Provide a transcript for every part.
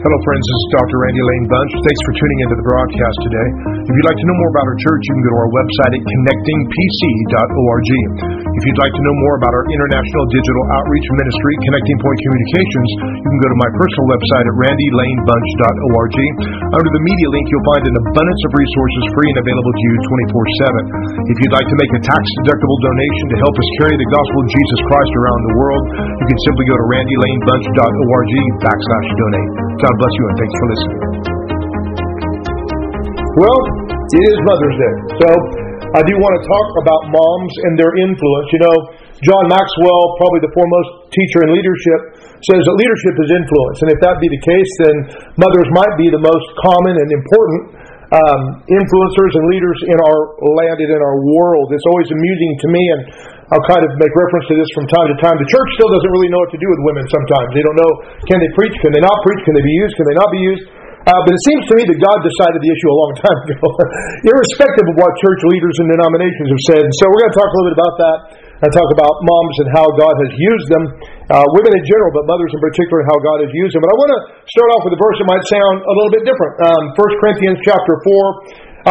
Hello friends, this is Dr. Randy Lane Bunch. Thanks for tuning into the broadcast today. If you'd like to know more about our church, you can go to our website at connectingpc.org. If you'd like to know more about our international digital outreach ministry, Connecting Point Communications, you can go to my personal website at randylanebunch.org. Under the media link, you'll find an abundance of resources free and available to you 24/7. If you'd like to make a tax-deductible donation to help us carry the gospel of Jesus Christ around the world, you can simply go to randylanebunch.org/donate. God bless you and thanks for listening. Well, it is Mother's Day, so I do want to talk about moms and their influence. You know, John Maxwell, probably the foremost teacher in leadership, says that leadership is influence. And if that be the case, then mothers might be the most common and important influencers and leaders in our land and in our world. It's always amusing to me, and I'll kind of make reference to this from time to time. The church still doesn't really know what to do with women sometimes. They don't know, can they preach, can they not preach, can they be used, can they not be used? But it seems to me that God decided the issue a long time ago, irrespective of what church leaders and denominations have said. So we're going to talk a little bit about that and talk about moms and how God has used them, women in general, but mothers in particular, and how God has used them. But I want to start off with a verse that might sound a little bit different. 1 Corinthians chapter 4,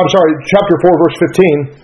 verse 15.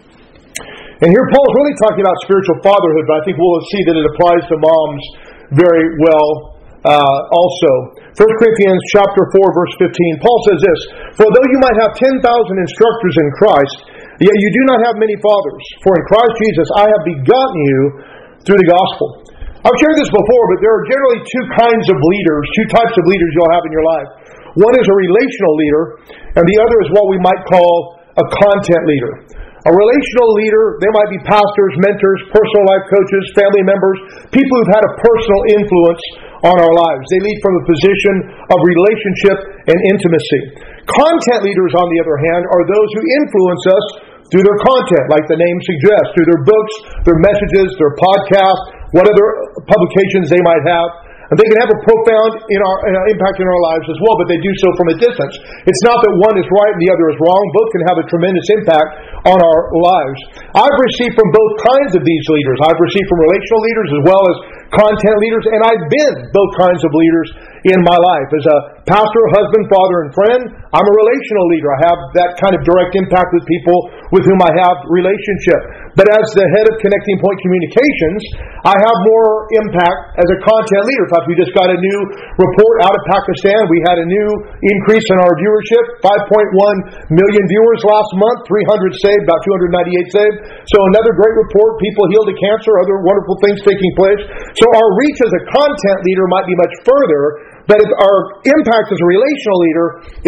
And here Paul's really talking about spiritual fatherhood, but I think we'll see that it applies to moms very well also. 1 Corinthians chapter 4, verse 15, Paul says this, "For though you might have 10,000 instructors in Christ, yet you do not have many fathers. For in Christ Jesus I have begotten you through the gospel." I've shared this before, but there are generally two kinds of leaders, two types of leaders you'll have in your life. One is a relational leader, and the other is what we might call a content leader. A relational leader, they might be pastors, mentors, personal life coaches, family members, people who've had a personal influence on our lives. They lead from a position of relationship and intimacy. Content leaders, on the other hand, are those who influence us through their content, like the name suggests, through their books, their messages, their podcasts, what other publications they might have. And they can have a profound impact in our lives as well, but they do so from a distance. It's not that one is right and the other is wrong. Both can have a tremendous impact on our lives. I've received from both kinds of these leaders. I've received from relational leaders as well as content leaders, and I've been both kinds of leaders in my life. As a pastor, husband, father, and friend, I'm a relational leader. I have that kind of direct impact with people with whom I have relationship. But as the head of Connecting Point Communications, I have more impact as a content leader. In fact, we just got a new report out of Pakistan. We had a new increase in our viewership, 5.1 million viewers last month, 300 saved, about 298 saved. So another great report, people healed of cancer, other wonderful things taking place. So our reach as a content leader might be much further, but our impact as a relational leader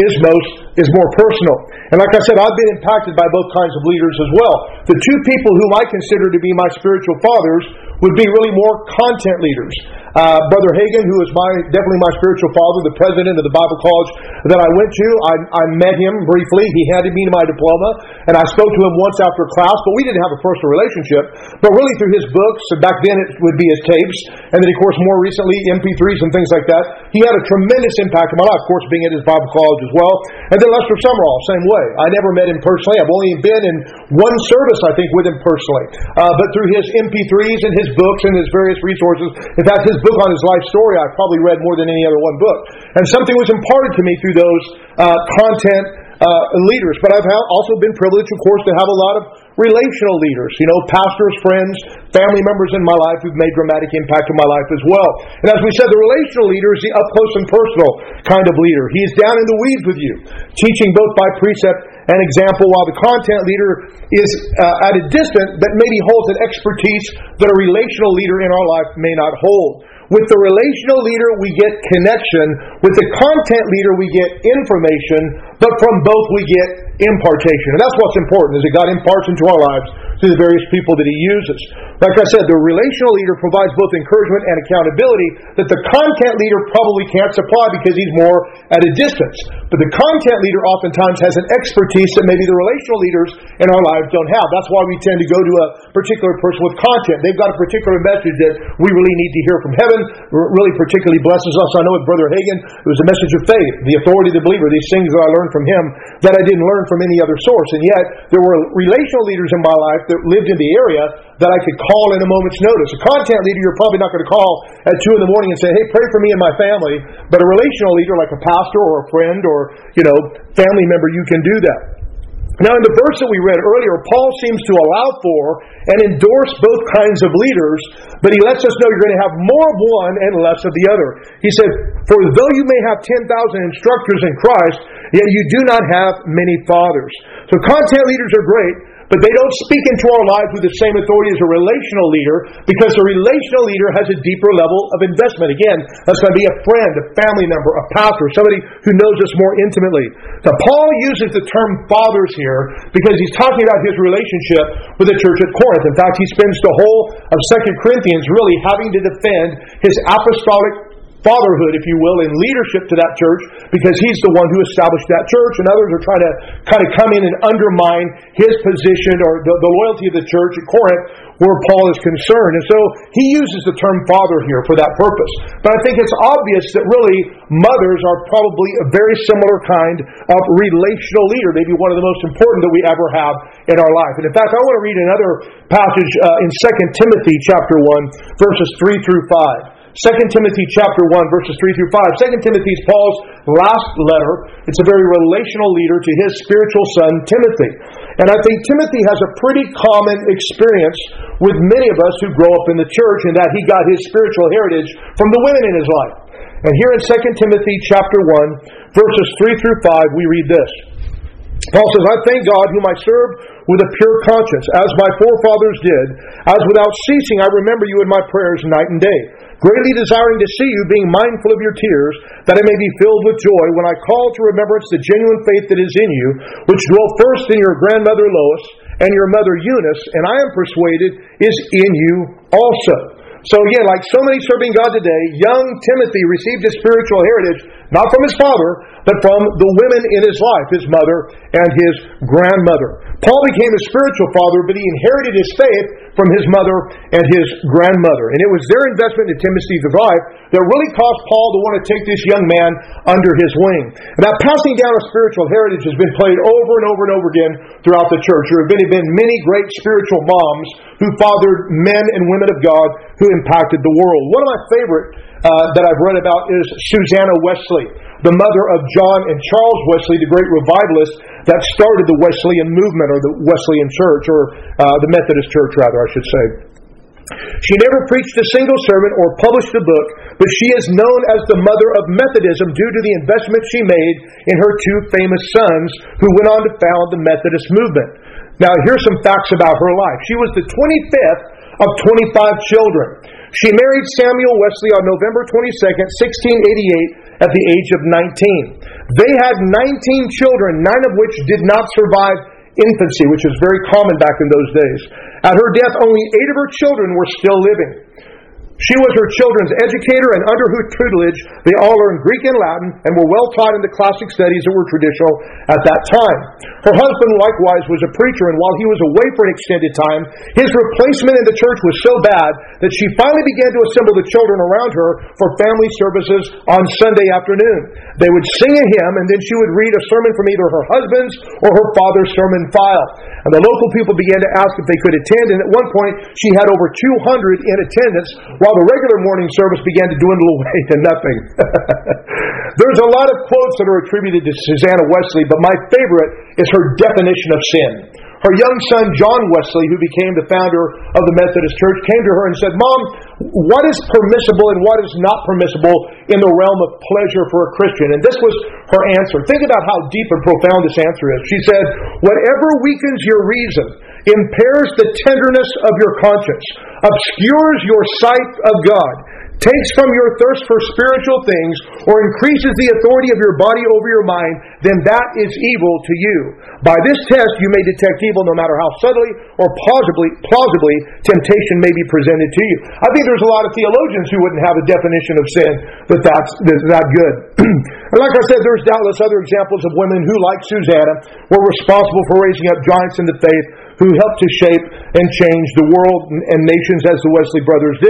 is more personal. And like I said, I've been impacted by both kinds of leaders as well. The two people whom I consider to be my spiritual fathers would be really more content leaders. Brother Hagin, who is definitely my spiritual father, the president of the Bible college that I went to, I met him briefly. He handed me my diploma, and I spoke to him once after class, but we didn't have a personal relationship. But really through his books, and back then it would be his tapes, and then of course more recently MP3s and things like that, he had a tremendous impact on my life, of course being at his Bible college as well. And then Lester Summerall, same way. I never met him personally. I've only been in one service, I think, with him personally. But through his MP3s and his books and his various resources, in fact, his book on his life story, I've probably read more than any other one book. And something was imparted to me through those content leaders. But I've also been privileged, of course, to have a lot of relational leaders, pastors, friends, family members in my life who've made dramatic impact in my life as well. And as we said, the relational leader is the up-close and personal kind of leader. He is down in the weeds with you, teaching both by precept and example, while the content leader is at a distance that maybe holds an expertise that a relational leader in our life may not hold. With the relational leader, we get connection. With the content leader, we get information. But from both, we get impartation. And that's what's important, is that God imparts into our lives through the various people that He uses. Like I said, the relational leader provides both encouragement and accountability that the content leader probably can't supply because he's more at a distance. But the content leader oftentimes has an expertise that maybe the relational leaders in our lives don't have. That's why we tend to go to a particular person with content. They've got a particular message that we really need to hear from heaven, really particularly blesses us. I know with Brother Hagin, it was a message of faith, the authority of the believer, these things that I learned from him that I didn't learn from any other source. And yet, there were relational leaders in my life that lived in the area that I could call in a moment's notice. A content leader, you're probably not going to call at 2 in the morning and say, hey, pray for me and my family. But a relational leader like a pastor or a friend or, family member, you can do that. Now, in the verse that we read earlier, Paul seems to allow for and endorse both kinds of leaders, but he lets us know you're going to have more of one and less of the other. He said, for though you may have 10,000 instructors in Christ, yet you do not have many fathers. So content leaders are great, but they don't speak into our lives with the same authority as a relational leader, because a relational leader has a deeper level of investment. Again, that's going to be a friend, a family member, a pastor, somebody who knows us more intimately. Now, Paul uses the term fathers here because he's talking about his relationship with the church at Corinth. In fact, he spends the whole of 2 Corinthians really having to defend his apostolic fatherhood, if you will, in leadership to that church, because he's the one who established that church, and others are trying to kind of come in and undermine his position or the loyalty of the church at Corinth where Paul is concerned. And so he uses the term father here for that purpose. But I think it's obvious that really mothers are probably a very similar kind of relational leader, maybe one of the most important that we ever have in our life. And in fact, I want to read another passage in 2 Timothy chapter 1, verses 3 through 5. 2 Timothy chapter 1, verses 3 through 5. 2 Timothy is Paul's last letter. It's a very relational leader to his spiritual son, Timothy. And I think Timothy has a pretty common experience with many of us who grow up in the church, in that he got his spiritual heritage from the women in his life. And here in 2 Timothy chapter 1, verses 3 through 5, we read this. Paul says, I thank God whom I serve with a pure conscience, as my forefathers did, as without ceasing I remember you in my prayers night and day, greatly desiring to see you, being mindful of your tears, that I may be filled with joy when I call to remembrance the genuine faith that is in you, which dwelt first in your grandmother Lois and your mother Eunice, and I am persuaded is in you also. So again, like so many serving God today, young Timothy received his spiritual heritage, not from his father, but from the women in his life, his mother and his grandmother. Paul became a spiritual father, but he inherited his faith from his mother and his grandmother. And it was their investment in Timothy's life that really caused Paul to want to take this young man under his wing. And that passing down of spiritual heritage has been played over and over and over again throughout the church. There have been many great spiritual moms who fathered men and women of God who impacted the world. One of my favorite that I've read about is Susanna Wesley, the mother of John and Charles Wesley, the great revivalist that started the Wesleyan movement, or the Wesleyan church, or the Methodist church, rather, I should say. She never preached a single sermon or published a book, but she is known as the mother of Methodism due to the investment she made in her 2 famous sons, who went on to found the Methodist movement. Now, here's some facts about her life. She was the 25th of 25 children. She married Samuel Wesley on November 22nd, 1688, at the age of 19. They had 19 children, 9 of which did not survive infancy, which was very common back in those days. At her death, only 8 of her children were still living. She was her children's educator, and under her tutelage, they all learned Greek and Latin and were well taught in the classic studies that were traditional at that time. Her husband, likewise, was a preacher, and while he was away for an extended time, his replacement in the church was so bad that she finally began to assemble the children around her for family services on Sunday afternoon. They would sing a hymn, and then she would read a sermon from either her husband's or her father's sermon file. And the local people began to ask if they could attend, and at one point, she had over 200 in attendance, while the regular morning service began to dwindle away to nothing. There's a lot of quotes that are attributed to Susanna Wesley, but my favorite is her definition of sin. Her young son, John Wesley, who became the founder of the Methodist Church, came to her and said, Mom, what is permissible and what is not permissible in the realm of pleasure for a Christian? And this was her answer. Think about how deep and profound this answer is. She said, whatever weakens your reason, impairs the tenderness of your conscience, obscures your sight of God, takes from your thirst for spiritual things, or increases the authority of your body over your mind, then that is evil to you. By this test you may detect evil no matter how subtly or plausibly temptation may be presented to you. I think there's a lot of theologians who wouldn't have a definition of sin that's that good. And like I said, there's doubtless other examples of women who, like Susanna, were responsible for raising up giants in the faith who helped to shape and change the world and nations as the Wesley brothers did.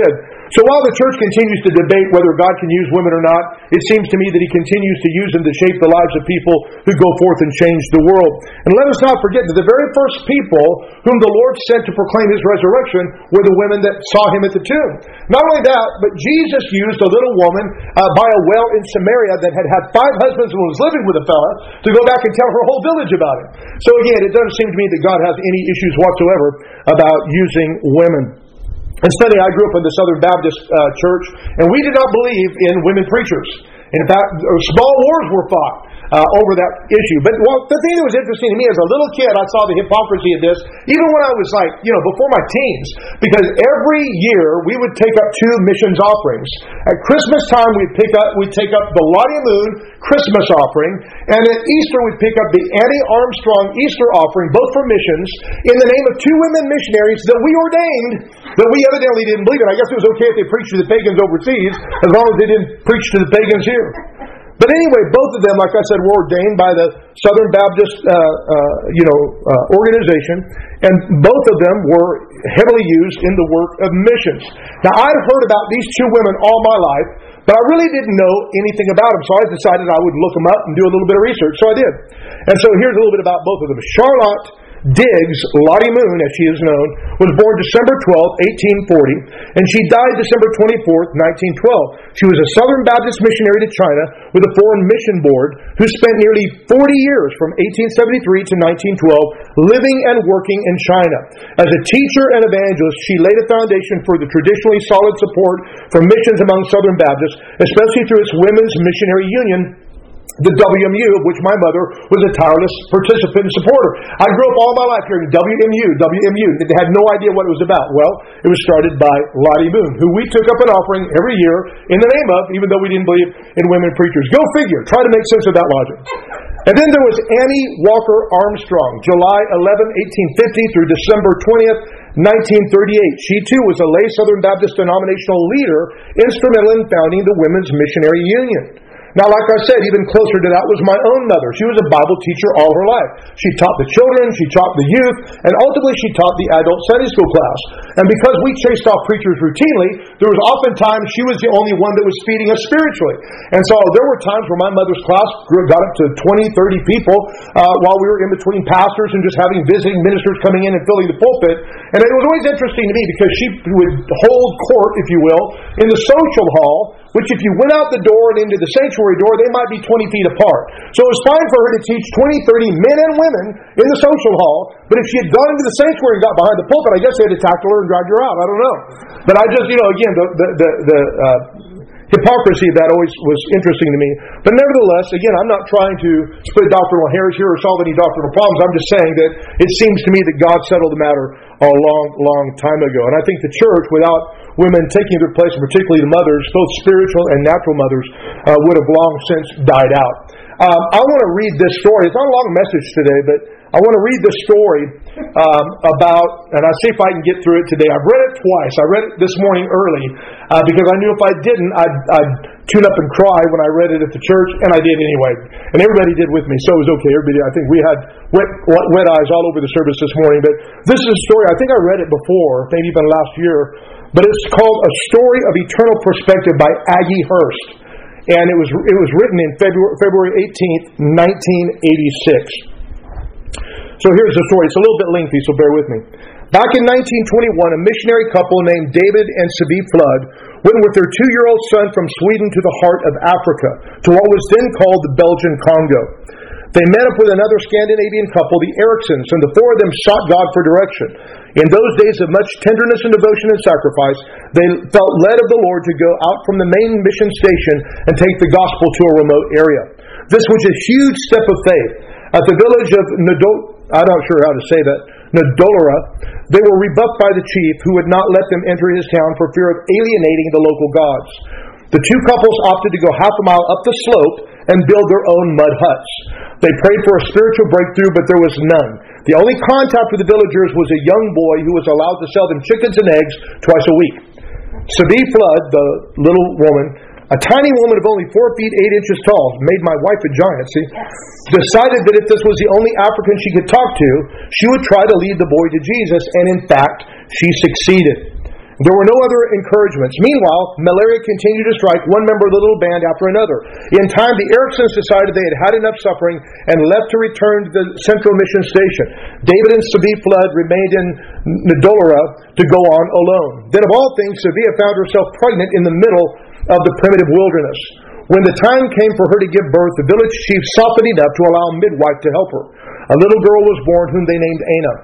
So while the church continues to debate whether God can use women or not, it seems to me that He continues to use them to shape the lives of people who go forth and change the world. And let us not forget that the very first people whom the Lord sent to proclaim His resurrection were the women that saw Him at the tomb. Not only that, but Jesus used a little woman by a well in Samaria that had had 5 husbands and was living with a fella to go back and tell her whole village about Him. So again, it doesn't seem to me that God has any issues whatsoever about using women. Instead, I grew up in the Southern Baptist church, and we did not believe in women preachers. In fact, small wars were fought over that issue. But the thing that was interesting to me as a little kid, I saw the hypocrisy of this, even when I was before my teens, because every year we would take up 2 missions offerings. At Christmas time, we'd take up the Lottie Moon Christmas offering, and at Easter we'd pick up the Annie Armstrong Easter offering, both for missions, in the name of 2 women missionaries that we ordained, that we evidently didn't believe in. I guess it was okay if they preached to the pagans overseas, as long as they didn't preach to the pagans here. But anyway, both of them, like I said, were ordained by the Southern Baptist organization, and both of them were heavily used in the work of missions. Now, I'd heard about these 2 women all my life, but I really didn't know anything about them, so I decided I would look them up and do a little bit of research, so I did. And so here's a little bit about both of them. Charlotte Diggs, Lottie Moon, as she is known, was born December 12, 1840, and she died December 24, 1912. She was a Southern Baptist missionary to China with a foreign mission board who spent nearly 40 years from 1873 to 1912 living and working in China. As a teacher and evangelist, she laid a foundation for the traditionally solid support for missions among Southern Baptists, especially through its Women's Missionary Union, the WMU, of which my mother was a tireless participant and supporter. I grew up all my life hearing WMU. They had no idea what it was about. Well, it was started by Lottie Moon, who we took up an offering every year in the name of, even though we didn't believe in women preachers. Go figure. Try to make sense of that logic. And then there was Annie Walker Armstrong, July 11, 1850 through December 20th, 1938. She too was a lay Southern Baptist denominational leader, instrumental in founding the Women's Missionary Union. Now, like I said, even closer to that was my own mother. She was a Bible teacher all her life. She taught the children, she taught the youth, and ultimately she taught the adult Sunday school class. And because we chased off preachers routinely, there was oftentimes she was the only one that was feeding us spiritually. And so there were times where my mother's class got up to 20, 30 people while we were in between pastors and just having visiting ministers coming in and filling the pulpit. And it was always interesting to me because she would hold court, if you will, in the social hall, which if you went out the door and into the sanctuary door, they might be 20 feet apart. So it was fine for her to teach 20, 30 men and women in the social hall, but if she had gone into the sanctuary and got behind the pulpit, I guess they had to tackle her and drag her out. I don't know. But I just, again, the hypocrisy of that always was interesting to me. But nevertheless, again, I'm not trying to split doctrinal hairs here or solve any doctrinal problems. I'm just saying that it seems to me that God settled the matter a long, long time ago. And I think the church, without women taking their place, particularly the mothers, both spiritual and natural mothers, would have long since died out. I want to read this story. It's not a long message today, but I want to read this story about, and I'll see if I can get through it today. I've read it twice. I read it this morning early because I knew if I didn't, I'd tune up and cry when I read it at the church, and I did anyway. And everybody did with me, so it was okay. Everybody, I think we had wet eyes all over the service this morning. But this is a story, I think I read it before, maybe even last year, but it's called A Story of Eternal Perspective by Aggie Hurst. And it was written in February 18th, 1986. So here's the story. It's a little bit lengthy, so bear with me. Back in 1921, a missionary couple named David and Sabi Flood went with their 2-year-old son from Sweden to the heart of Africa, to what was then called the Belgian Congo. They met up with another Scandinavian couple, the Ericksons, and the 4 of them sought God for direction. In those days of much tenderness and devotion and sacrifice, they felt led of the Lord to go out from the main mission station and take the gospel to a remote area. This was a huge step of faith. At the village of I'm not sure how to say that, Ndolera, they were rebuffed by the chief, who would not let them enter his town for fear of alienating the local gods. The 2 couples opted to go half a mile up the slope and build their own mud huts. They prayed for a spiritual breakthrough, but there was none. The only contact with the villagers was a young boy who was allowed to sell them chickens and eggs twice a week. Sabi Flood, the little woman, a tiny woman of only 4 feet 8 inches tall, made my wife a giant, decided that if this was the only African she could talk to, she would try to lead the boy to Jesus, and in fact, she succeeded. There were no other encouragements. Meanwhile, malaria continued to strike one member of the little band after another. In time, the Ericksons decided they had had enough suffering and left to return to the Central Mission Station. David and Sevilla Flood remained in Ndolora to go on alone. Then, of all things, Sevilla found herself pregnant in the middle of the primitive wilderness. When the time came for her to give birth, the village chief softened enough to allow a midwife to help her. A little girl was born whom they named Anna.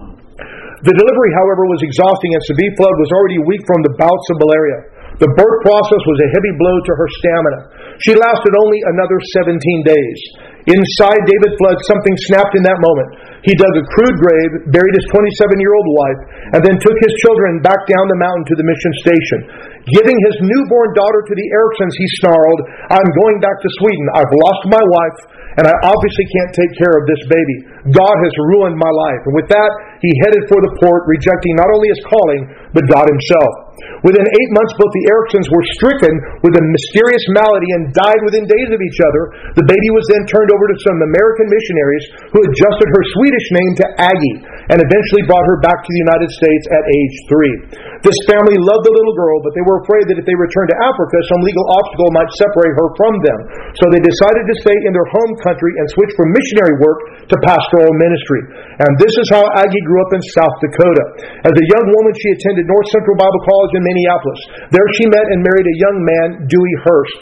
The delivery, however, was exhausting, and Sevilla Flood was already weak from the bouts of malaria. The birth process was a heavy blow to her stamina. She lasted only another 17 days. Inside David Flood, something snapped in that moment. He dug a crude grave, buried his 27-year-old wife, and then took his children back down the mountain to the mission station. Giving his newborn daughter to the Ericksons, he snarled, "I'm going back to Sweden. I've lost my wife, and I obviously can't take care of this baby. God has ruined my life." And with that, he headed for the port, rejecting not only his calling, but God himself. Within 8 months, both the Ericksons were stricken with a mysterious malady and died within days of each other. The baby was then turned over to some American missionaries who adjusted her Swedish name to Aggie and eventually brought her back to the United States at age 3. This family loved the little girl, but they were afraid that if they returned to Africa, some legal obstacle might separate her from them. So they decided to stay in their home country and switch from missionary work to pastoral ministry. And this is how Aggie grew up in South Dakota. As a young woman, she attended North Central Bible College in Minneapolis. There she met and married a young man, Dewey Hurst.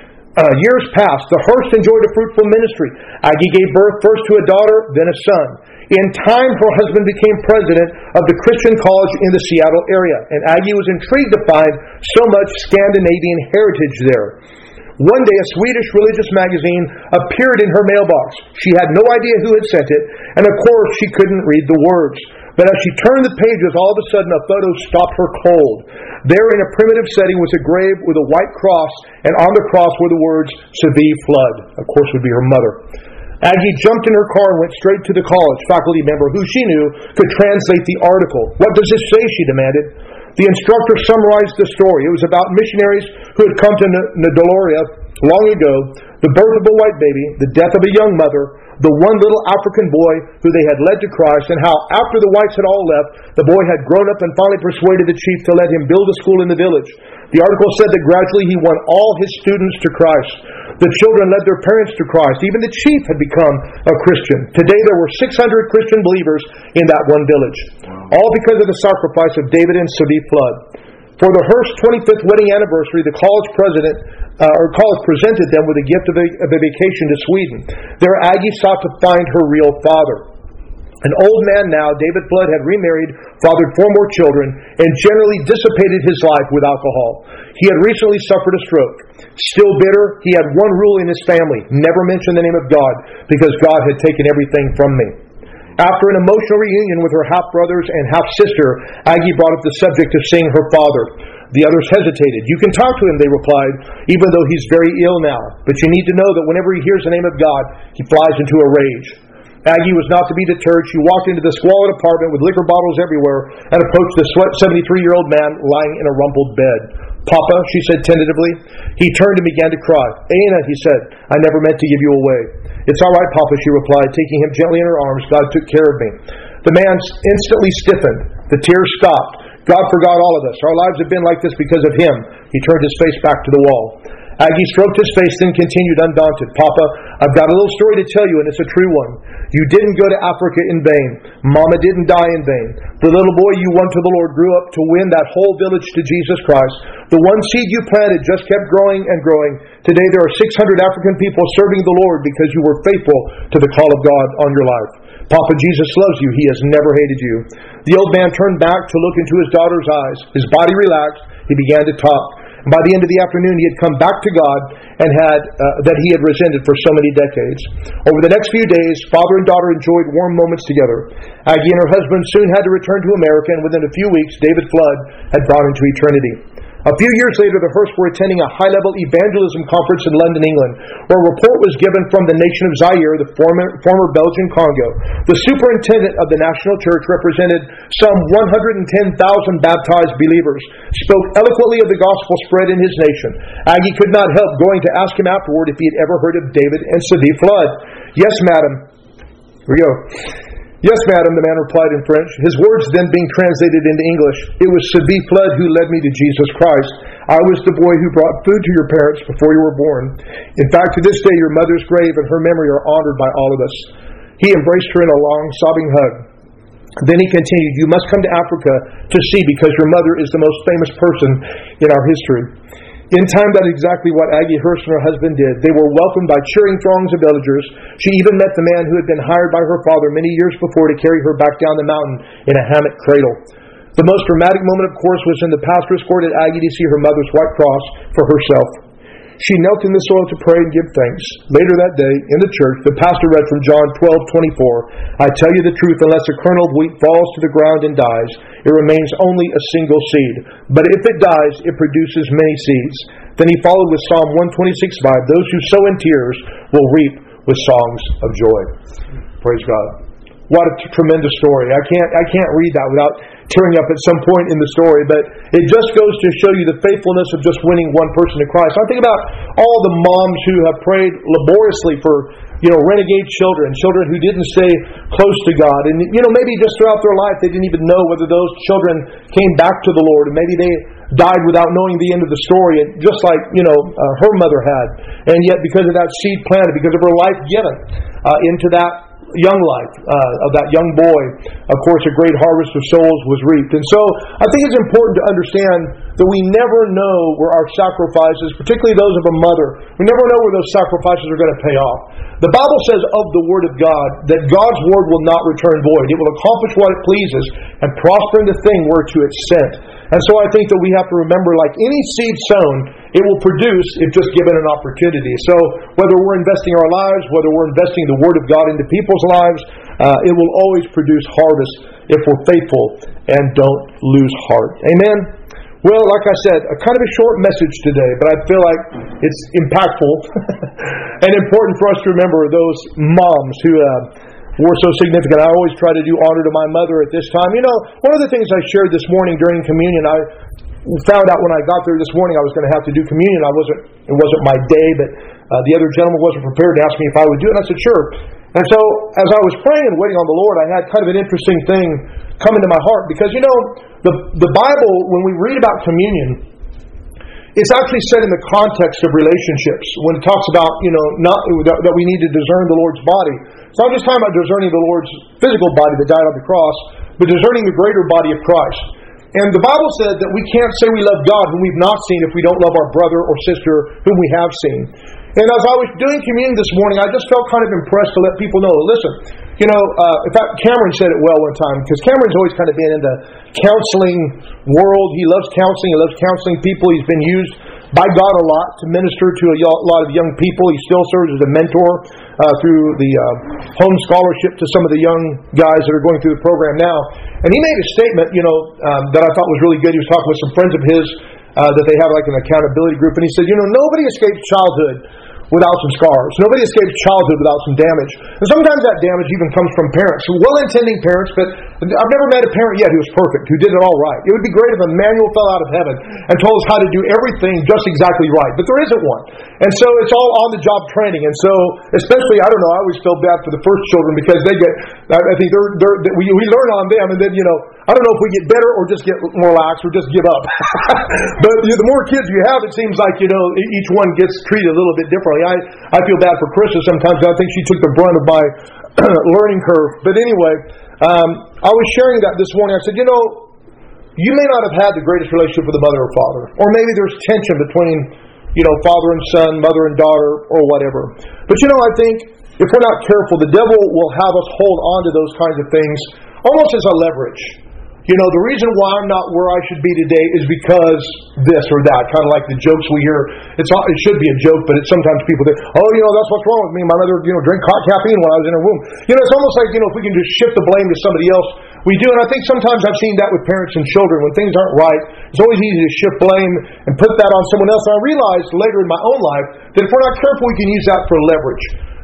Years passed. The Hurst enjoyed a fruitful ministry. Aggie gave birth first to a daughter, then a son. In time, her husband became president of the Christian College in the Seattle area, and Aggie was intrigued to find so much Scandinavian heritage there. One day, a Swedish religious magazine appeared in her mailbox. She had no idea who had sent it, and of course, she couldn't read the words. But as she turned the pages, all of a sudden a photo stopped her cold. There in a primitive setting was a grave with a white cross, and on the cross were the words, Sevilla Flood. Of course, would be her mother. Aggie jumped in her car and went straight to the college faculty member, who she knew could translate the article. "What does this say?" she demanded. The instructor summarized the story. It was about missionaries who had come to Ndolora long ago, the birth of a white baby, the death of a young mother, the one little African boy who they had led to Christ, and how after the whites had all left, the boy had grown up and finally persuaded the chief to let him build a school in the village. The article said that gradually he won all his students to Christ. The children led their parents to Christ. Even the chief had become a Christian. Today there were 600 Christian believers in that one village. All because of the sacrifice of David and Sevilla Flood. For the Hurst 25th wedding anniversary, the college presented them with a gift of a vacation to Sweden. There Aggie sought to find her real father. An old man now, David Flood had remarried, fathered 4 more children, and generally dissipated his life with alcohol. He had recently suffered a stroke. Still bitter, he had one rule in his family: never mention the name of God, because God had taken everything from me. After an emotional reunion with her half-brothers and half-sister, Aggie brought up the subject of seeing her father. The others hesitated. "You can talk to him," they replied, "even though he's very ill now. But you need to know that whenever he hears the name of God, he flies into a rage." Aggie was not to be deterred. She walked into the squalid apartment with liquor bottles everywhere and approached the 73-year-old man lying in a rumpled bed. "Papa," she said tentatively. He turned and began to cry. "Anna," he said, "I never meant to give you away." "It's all right, Papa," she replied, taking him gently in her arms. "God took care of me." The man instantly stiffened. The tears stopped. "God forgot all of us. Our lives have been like this because of him." He turned his face back to the wall. Aggie stroked his face, then continued undaunted. "Papa, I've got a little story to tell you, and it's a true one. You didn't go to Africa in vain. Mama didn't die in vain. The little boy you won to the Lord grew up to win that whole village to Jesus Christ. The one seed you planted just kept growing and growing. Today there are 600 African people serving the Lord because you were faithful to the call of God on your life. Papa, Jesus loves you. He has never hated you." The old man turned back to look into his daughter's eyes. His body relaxed. He began to talk. By the end of the afternoon, he had come back to God and that he had resented for so many decades. Over the next few days, father and daughter enjoyed warm moments together. Aggie and her husband soon had to return to America, and within a few weeks, David Flood had gone into eternity. A few years later, the Hursts were attending a high-level evangelism conference in London, England, where a report was given from the nation of Zaire, the former Belgian Congo. The superintendent of the national church represented some 110,000 baptized believers, spoke eloquently of the gospel spread in his nation. Aggie could not help going to ask him afterward if he had ever heard of David and Sevilla Flood. "Yes, madam." Here we go. Yes, madam, the man replied in French. His words then being translated into English. It was Sylvie Flood who led me to Jesus Christ. I was the boy who brought food to your parents before you were born. In fact, to this day, your mother's grave and her memory are honored by all of us. He embraced her in a long, sobbing hug. Then he continued, you must come to Africa to see because your mother is the most famous person in our history. In time, that's exactly what Aggie Hurst and her husband did. They were welcomed by cheering throngs of villagers. She even met the man who had been hired by her father many years before to carry her back down the mountain in a hammock cradle. The most dramatic moment, of course, was when the pastor escorted Aggie to see her mother's white cross for herself. She knelt in the soil to pray and give thanks. Later that day, in the church, the pastor read from John 12:24. I tell you the truth, unless a kernel of wheat falls to the ground and dies, it remains only a single seed. But if it dies, it produces many seeds. Then he followed with Psalm 126:5. Those who sow in tears will reap with songs of joy. Praise God. What a tremendous story. I can't read that without tearing up at some point in the story, but it just goes to show you the faithfulness of just winning one person to Christ. I think about all the moms who have prayed laboriously for, renegade children who didn't stay close to God. And, maybe just throughout their life they didn't even know whether those children came back to the Lord, and maybe they died without knowing the end of the story, and just like, her mother had. And yet because of that seed planted, because of her life given into that young life of that young boy, of course, a great harvest of souls was reaped. And so I think it's important to understand that we never know where our sacrifices, particularly those of a mother, we never know where those sacrifices are going to pay off. The Bible says of the Word of God that God's Word will not return void. It will accomplish what it pleases and prosper in the thing whereto it's sent. And so I think that we have to remember, like any seed sown, it will produce if just given an opportunity. So whether we're investing our lives, whether we're investing the Word of God into people's lives, it will always produce harvest if we're faithful and don't lose heart. Amen? Well, like I said, a kind of a short message today, but I feel like it's impactful and important for us to remember those moms who were so significant. I always try to do honor to my mother at this time. One of the things I shared this morning during communion, I found out when I got there this morning I was going to have to do communion. It wasn't my day, but the other gentleman wasn't prepared to ask me if I would do it, and I said, sure. And so, as I was praying and waiting on the Lord, I had kind of an interesting thing come into my heart. Because, the Bible, when we read about communion, it's actually set in the context of relationships. When it talks about, that we need to discern the Lord's body. It's not just talking about discerning the Lord's physical body that died on the cross, but discerning the greater body of Christ. And the Bible said that we can't say we love God whom we've not seen if we don't love our brother or sister whom we have seen. And as I was doing communion this morning, I just felt kind of impressed to let people know, listen, in fact, Cameron said it well one time, because Cameron's always kind of been in the counseling world. He loves counseling. He loves counseling people. He's been used by God a lot to minister to a lot of young people. He still serves as a mentor through the home scholarship to some of the young guys that are going through the program now. And he made a statement, that I thought was really good. He was talking with some friends of his that they have like an accountability group. And he said, nobody escapes childhood without some scars. Nobody escapes childhood without some damage. And sometimes that damage even comes from parents. Well-intending parents, but I've never met a parent yet who was perfect, who did it all right. It would be great if Emmanuel fell out of heaven and told us how to do everything just exactly right. But there isn't one. And so it's all on-the-job training. And so, especially, I don't know, I always feel bad for the first children because they get, I think we learn on them, and then, I don't know if we get better or just get more lax or just give up. But the more kids you have, it seems like, each one gets treated a little bit differently. I feel bad for Krista sometimes. I think she took the brunt of my learning curve. But anyway, I was sharing that this morning. I said, you may not have had the greatest relationship with a mother or father. Or maybe there's tension between, father and son, mother and daughter, or whatever. But I think if we're not careful, the devil will have us hold on to those kinds of things almost as a leverage. The reason why I'm not where I should be today is because this or that. Kind of like the jokes we hear. It should be a joke, but sometimes people think, that's what's wrong with me. My mother, drank caffeine when I was in her womb. It's almost like, if we can just shift the blame to somebody else, we do. And I think sometimes I've seen that with parents and children. When things aren't right, it's always easy to shift blame and put that on someone else. And I realized later in my own life that if we're not careful, we can use that for leverage.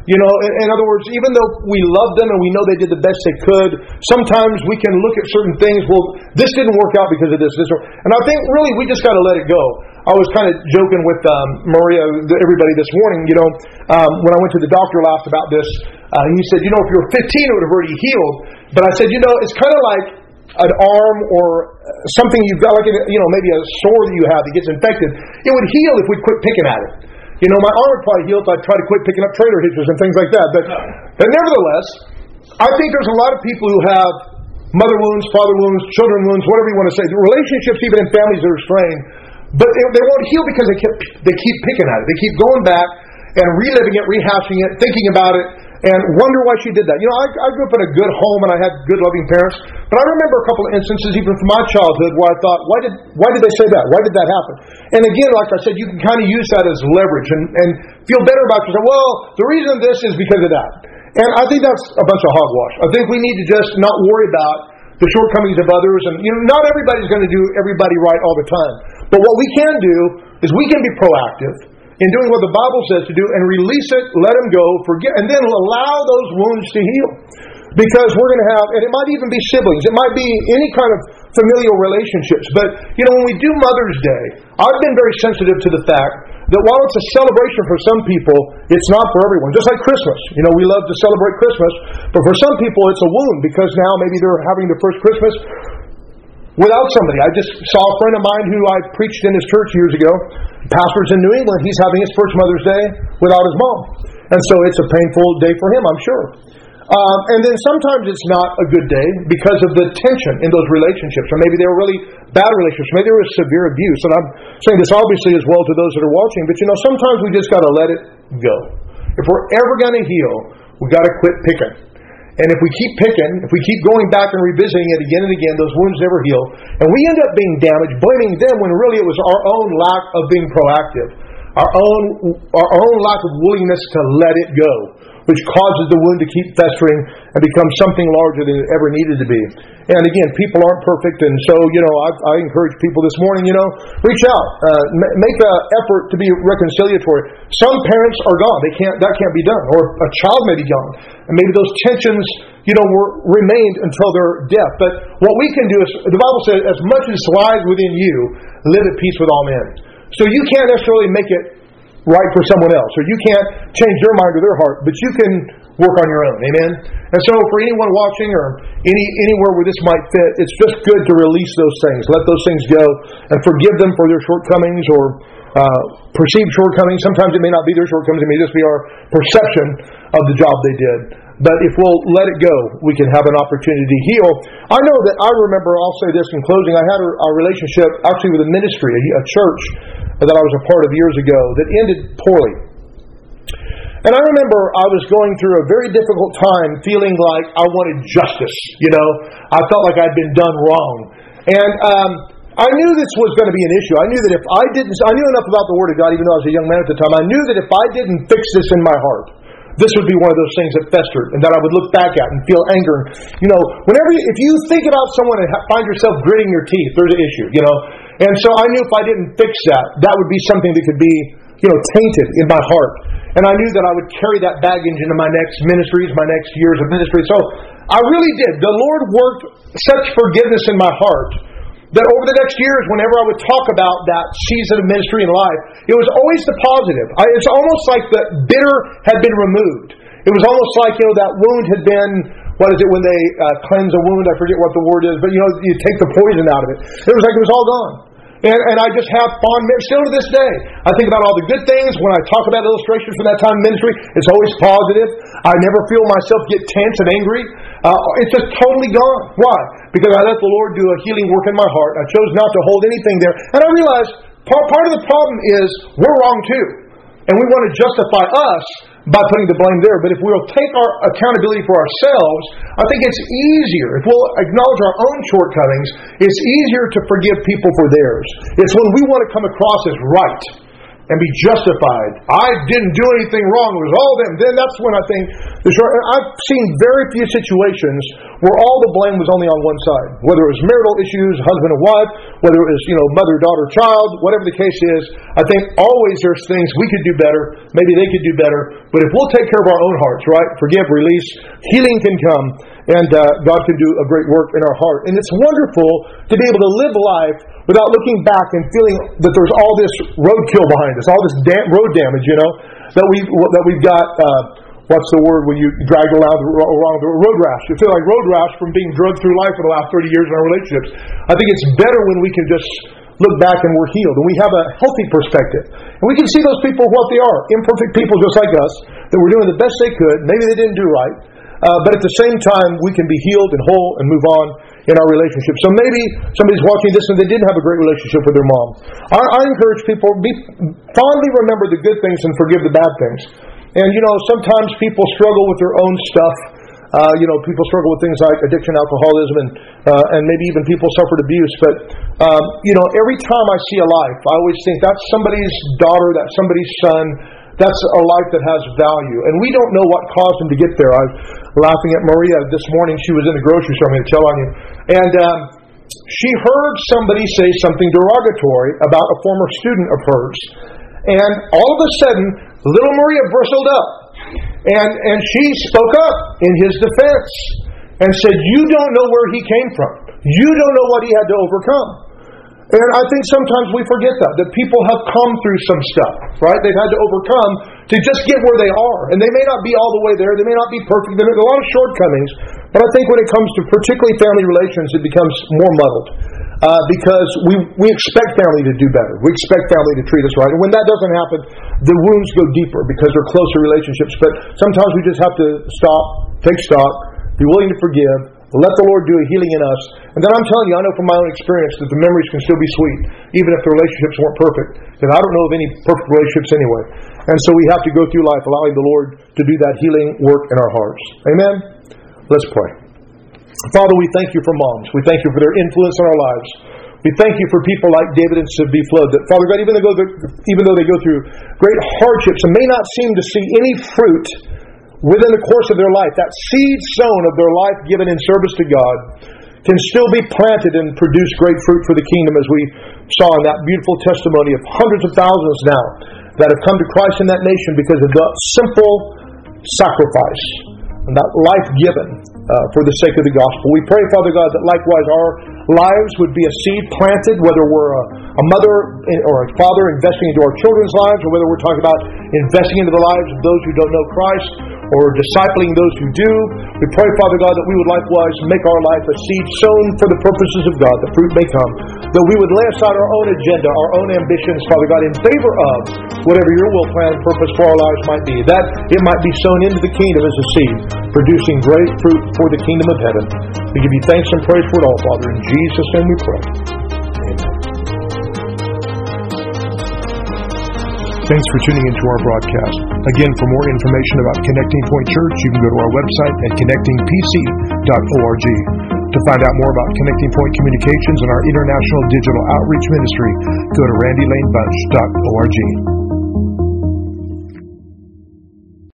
In other words, even though we love them and we know they did the best they could, sometimes we can look at certain things, well, this didn't work out because of this. And I think really we just got to let it go. I was kind of joking with Maria, everybody this morning, when I went to the doctor last about this, he said, if you were 15, it would have already healed. But I said, it's kind of like an arm or something you've got, like, maybe a sore that you have that gets infected. It would heal if we quit picking at it. My arm would probably heal if I try to quit picking up trailer hitches and things like that. But nevertheless, I think there's a lot of people who have mother wounds, father wounds, children wounds, whatever you want to say. The relationships, even in families, that are strained. But they won't heal because they keep picking at it. They keep going back and reliving it, rehashing it, thinking about it, and wonder why she did that. I grew up in a good home and I had good, loving parents. But I remember a couple of instances, even from my childhood, where I thought, why did they say that? Why did that happen? And again, like I said, you can kind of use that as leverage and feel better about yourself. Well, the reason this is because of that. And I think that's a bunch of hogwash. I think we need to just not worry about the shortcomings of others. And not everybody's going to do everybody right all the time. But what we can do is we can be proactive in doing what the Bible says to do and release it, let them go, forget, and then allow those wounds to heal. Because we're going to have, and it might even be siblings, it might be any kind of familial relationships. But, when we do Mother's Day, I've been very sensitive to the fact that while it's a celebration for some people, it's not for everyone. Just like Christmas. We love to celebrate Christmas, but for some people it's a wound because now maybe they're having their first Christmas without somebody. I just saw a friend of mine who I preached in his church years ago. Pastor's in New England. He's having his first Mother's Day without his mom. And so it's a painful day for him, I'm sure. And then sometimes it's not a good day because of the tension in those relationships. Or maybe they were really bad relationships. Maybe there was severe abuse. And I'm saying this obviously as well to those that are watching. But sometimes we just got to let it go. If we're ever going to heal, we got to quit picking. And if we keep picking, if we keep going back and revisiting it again and again, those wounds never heal. And we end up being damaged, blaming them when really it was our own lack of being proactive. Our own lack of willingness to let it go, which causes the wound to keep festering and become something larger than it ever needed to be. And again, people aren't perfect, and so, I encourage people this morning, reach out. Make an effort to be reconciliatory. Some parents are gone. That can't be done. Or a child may be gone. And maybe those tensions, remained until their death. But what we can do is, the Bible says, as much as lies within you, live at peace with all men. So you can't necessarily make it right for someone else, or you can't change their mind or their heart, but you can work on your own. Amen? And so for anyone watching or anywhere where this might fit, it's just good to release those things. Let those things go and forgive them for their shortcomings or perceived shortcomings. Sometimes it may not be their shortcomings, it may just be our perception of the job they did. But if we'll let it go, we can have an opportunity to heal. I know that I remember, I'll say this in closing, I had a relationship actually with a ministry, a church that I was a part of years ago that ended poorly. And I remember I was going through a very difficult time feeling like I wanted justice. I felt like I'd been done wrong. And I knew this was going to be an issue. I knew that if I knew enough about the Word of God, even though I was a young man at the time, I knew that if I didn't fix this in my heart, this would be one of those things that festered and that I would look back at and feel anger. If you think about someone and find yourself gritting your teeth, there's an issue, And so I knew if I didn't fix that would be something that could be, tainted in my heart. And I knew that I would carry that baggage into my next ministries, my next years of ministry. So I really did. The Lord worked such forgiveness in my heart that over the next years, whenever I would talk about that season of ministry and life, it was always the positive. It's almost like the bitter had been removed. It was almost like, that wound had been, what is it when they cleanse a wound? I forget what the word is, but you take the poison out of it. It was like it was all gone. And I just have fond memories, still to this day. I think about all the good things. When I talk about illustrations from that time in ministry, it's always positive. I never feel myself get tense and angry. It's just totally gone. Why? Because I let the Lord do a healing work in my heart. I chose not to hold anything there. And I realized part of the problem is we're wrong too. And we want to justify us by putting the blame there. But if we'll take our accountability for ourselves, I think it's easier. If we'll acknowledge our own shortcomings, it's easier to forgive people for theirs. It's when we want to come across as right and be justified. I didn't do anything wrong. It was all them. Then that's when I think I've seen very few situations where all the blame was only on one side. Whether it was marital issues, husband and wife, whether it was, mother, daughter, child, whatever the case is, I think always there's things we could do better. Maybe they could do better. But if we'll take care of our own hearts, right? Forgive, release, healing can come, and God can do a great work in our heart. And it's wonderful to be able to live life without looking back and feeling that there's all this roadkill behind us, all this road damage, that we've got. What's the word when you drag along the road rash? You feel like road rash from being drugged through life for the last 30 years in our relationships. I think it's better when we can just look back and we're healed, and we have a healthy perspective. And we can see those people what they are, imperfect people just like us, that were doing the best they could. Maybe they didn't do right. But at the same time, we can be healed and whole and move on in our relationship. So maybe somebody's watching this and they didn't have a great relationship with their mom. I encourage people, fondly remember the good things and forgive the bad things. And, sometimes people struggle with their own stuff. People struggle with things like addiction, alcoholism, and maybe even people suffered abuse. But, every time I see a life, I always think that's somebody's daughter, that's somebody's son. That's a life that has value. And we don't know what caused him to get there. I was laughing at Maria this morning. She was in the grocery store. I'm going to tell on you. And she heard somebody say something derogatory about a former student of hers. And all of a sudden, little Maria bristled up. And she spoke up in his defense and said, you don't know where he came from. You don't know what he had to overcome. And I think sometimes we forget that people have come through some stuff, right? They've had to overcome to just get where they are. And they may not be all the way there. They may not be perfect. There's a lot of shortcomings. But I think when it comes to particularly family relations, it becomes more muddled. Because we expect family to do better. We expect family to treat us right. And when that doesn't happen, the wounds go deeper because they're closer relationships. But sometimes we just have to stop, take stock, be willing to forgive, let the Lord do a healing in us. And then I'm telling you, I know from my own experience that the memories can still be sweet, even if the relationships weren't perfect. And I don't know of any perfect relationships anyway. And so we have to go through life allowing the Lord to do that healing work in our hearts. Amen? Let's pray. Father, we thank you for moms. We thank you for their influence in our lives. We thank you for people like David and Sibby Flood, that, Father God, even though they go through great hardships and may not seem to see any fruit within the course of their life, that seed sown of their life given in service to God can still be planted and produce great fruit for the kingdom, as we saw in that beautiful testimony of hundreds of thousands now that have come to Christ in that nation because of the simple sacrifice and that life given for the sake of the gospel. We pray, Father God, that likewise our lives would be a seed planted, whether we're a mother or a father investing into our children's lives, or whether we're talking about investing into the lives of those who don't know Christ, or discipling those who do. We pray, Father God, that we would likewise make our life a seed sown for the purposes of God, that fruit may come, that we would lay aside our own agenda, our own ambitions, Father God, in favor of whatever your will, plan, and purpose for our lives might be, that it might be sown into the kingdom as a seed, producing great fruit for the kingdom of heaven. We give you thanks and praise for it all, Father. In Jesus' name we pray. Amen. Thanks for tuning into our broadcast. Again, for more information about Connecting Point Church, you can go to our website at connectingpc.org. To find out more about Connecting Point Communications and our international digital outreach ministry, go to randylanebunch.org.